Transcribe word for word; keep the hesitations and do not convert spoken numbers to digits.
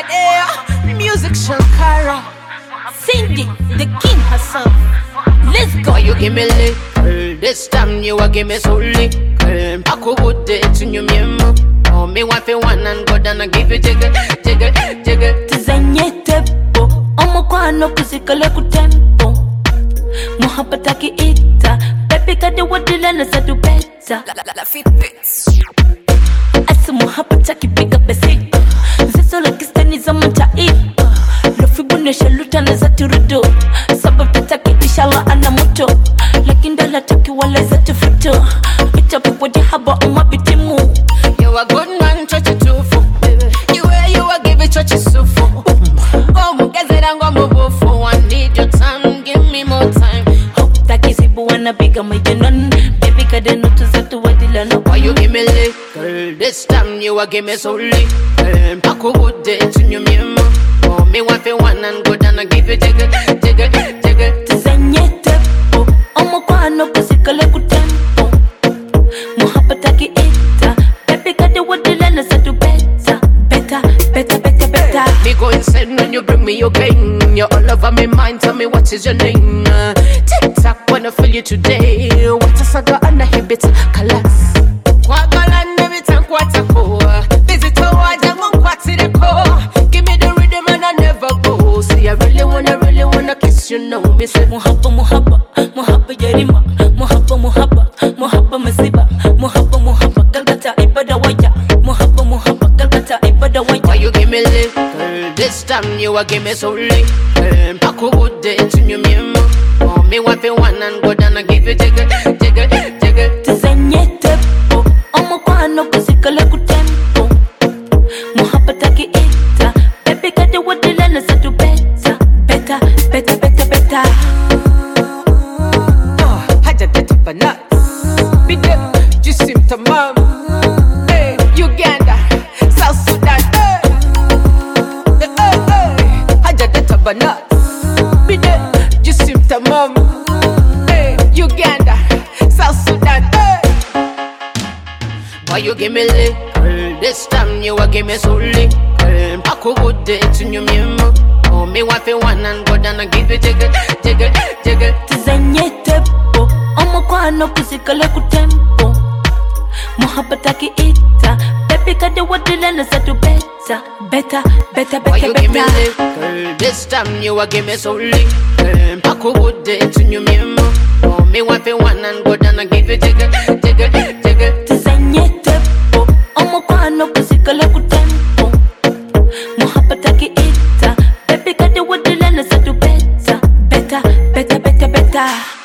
there. Music Shankara, Cindy, the king herself. Let's go. You give me lick, girl. This time you a give me so lick, girl. I could put it in your memo. Oh, me want for one and go down and give you jiggle, jiggle, jiggle. Tizanye tempo, omo kwano kuzikale kutempo. Muhabataki ita, baby kade wadila na sadu beta. La la la fit bits. Asa muhabataki piga besito. Zizo la kistani za manta ita. Lofibu nesha luta na zatu rudo. Sabab tataki ishala ana moto. Lakinda la taki wala zatu futo. Itapu wadi haba umabitimu. You a good man, touch it too full. You where you a give it, touch it so full. Go mugeze and go mubufu. I need your time, give me more time. Hope that kisi buwana biga majinon. Baby kade nutu zatu wadila no. Why you give me lick, girl? This time you a give me so lick, girl. I could put it in your memo. Oh, me want for one and go down and give you jiggle, jiggle, jiggle. Tizanye tempo, omo kwano kuzikale kutempo. Muhabataki ita, baby kade wadila na zatu beta. Beta, beta, beta, beta. Me go insane when you bring me your game. You're all over my mind, tell me what is your name. uh, Tick tock, wanna feel you today. What a saga and a habit, kalas. Kwagala never tank what a core. Visit a waja mon kwati the core. Give me the rhythm and I never go. See I really wanna, really wanna kiss you now. Me say Muhabba, muhabba, muhabba yarima. Muhabba, muhabba, muhabba masiba. Muhabba, muhabba, galgata ibada waya. Muhabba, muhabba, galgata ibada why waya. you give me lick, girl? This time you a give me so lick, girl. I could put it in your memo. Oh, me want for one and go down and give you jiggle, jiggle, jiggle. Tizanye tempo, omo kwano kuzikale kutempo. Muhabataki ita, baby kade wadila na zatu beta. Beta, beta, beta, beta. Haja tete banat, bide, jisim tamam. Hey, Uganda, South Sudan. Hey, hey, hey. Haja tete banat, bide, jisim tamam. Hey, Uganda, South Sudan. Hey. Why you give me lick, girl? This time you a give me so lick, girl. I could put it in your memo. Oh, me want for one and go down and give you jiggle, jiggle, jiggle. Tizanye tempo, omo kwano kuzikale kutempo. Muhabataki ita, baby kade wadila na zatu beta. Beta, beta, Why beta, you give me beta. lick, girl? This time you a give me so lick, girl. I could put it in your memo. Oh, me want for one and go down and give you jiggle, jiggle, jiggle. Tizanye tempo, omo kwano kuzikale kutempo. Muhabataki ita, baby kade wadila na zatu beta. Beta, beta, beta, beta.